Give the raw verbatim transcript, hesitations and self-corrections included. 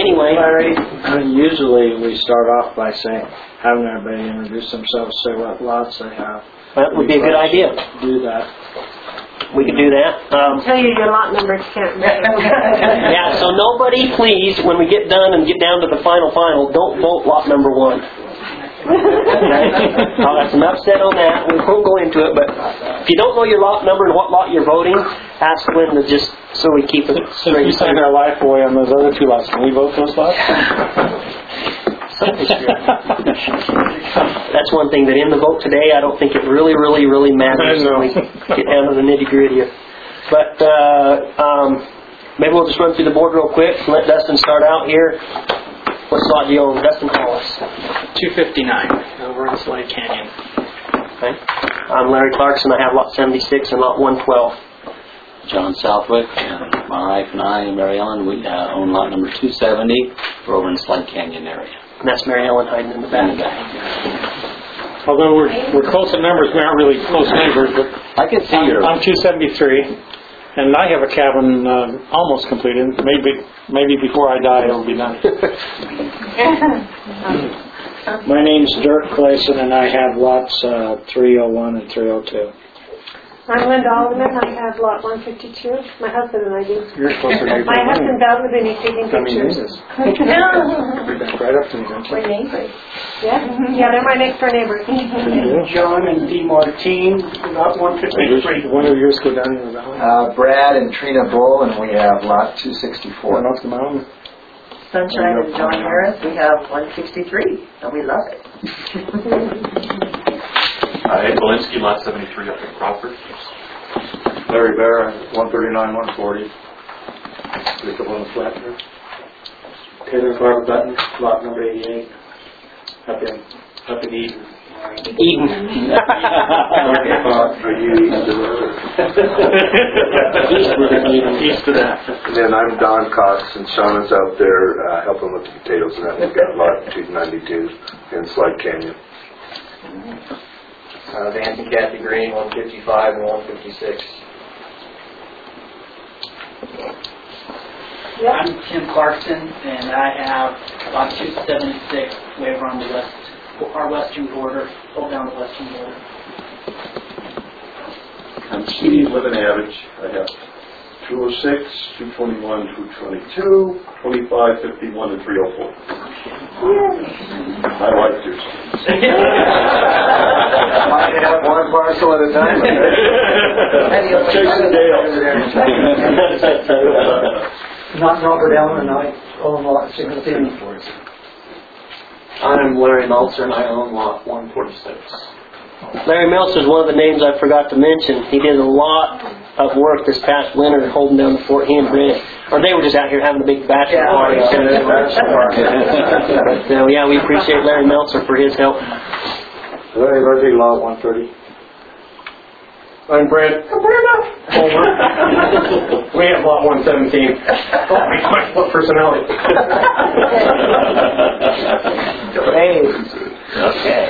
Anyway, Larry, I mean, usually we start off by saying, having everybody introduce themselves, say what lots they have. That would be a good idea. Do that. We could do that. Um, Tell you your lot numbers can't remember. yeah, so nobody, please, when we get done and get down to the final final, don't vote lot number one. I'll have some upset on that. We won't go into it, but if you don't know your lot number and what lot you're voting, ask Linda just so we keep it So if we sign our life away on those other two lots, can we vote those lots? That's one thing that in the vote today, I don't think it really, really, really matters when we get down to the nitty gritty. But uh, um, maybe we'll just run through the board real quick and let Dustin start out here. What slot do you own? Dustin, call us. two fifty-nine over in Slide Canyon. Okay. I'm Larry Clarkson. I have lot seventy-six and lot one twelve. John Southwick, and my wife and I and Mary Ellen, we uh, own lot number two seventy. We're over in Slide Canyon area. And that's Mary Ellen hiding in the back. In the back. Although we're we're close in numbers, we aren't really close neighbors, but I can see your... I'm two seventy-three, and I have a cabin uh, almost completed. Maybe maybe before I die it'll be done. My name's Dirk Clayson, and I have lots uh, three oh one and three oh two. I'm Linda Alderman. I have lot one fifty-two. My husband and I do. You're closer neighbor. My husband's out with me taking pictures. Right up to me, don't you? We're neighbors. Yeah, yeah, they're my next door neighbors. John and Dee Martine, lot one fifty-three. One of yours go down in the valley. Uh, Brad and Trina Bull, and we have lot two sixty-four. Going up the mountain. Sunshine and John Harris, we have one sixty-three, and we love it. Ed Belinsky, lot seventy-three up in Crawford. Larry Bear, one thirty-nine, one forty. Pick up on the flat here. Taylor Clark Button, lot number eighty-eight, up in, up in Eden. Eden. East of that. And then I'm Don Cox, and Sean is out there uh, helping with the potatoes, and that we've got lot two ninety-two in Slide Canyon. Uh, Vance and Kathy Green, one fifty-five and one fifty-six. Yep. I'm Tim Clarkson, and I have lot two seventy-six way over on the west, our western border, pull down the western border. I'm Steve Living Average. I have two oh six, two twenty-one, two twenty-two, twenty-five, fifty-one, and three oh four. My wife too. I have one parcel at a time. Chasing Dale. Not Robert Allen, and I own lot sixteen. I'm Larry Meltzer, and I own lot one forty-six. Larry Meltzer is one of the names I forgot to mention. He did a lot of work this past winter holding down the Fort Hand Bridge. Or they were just out here having a big bachelor Yeah. party. But uh, yeah, we appreciate Larry Meltzer for his help. Larry Murphy, lot one thirty. I'm Brent Homer. We have lot one seventeen. Oh, what personality. Hey. Okay.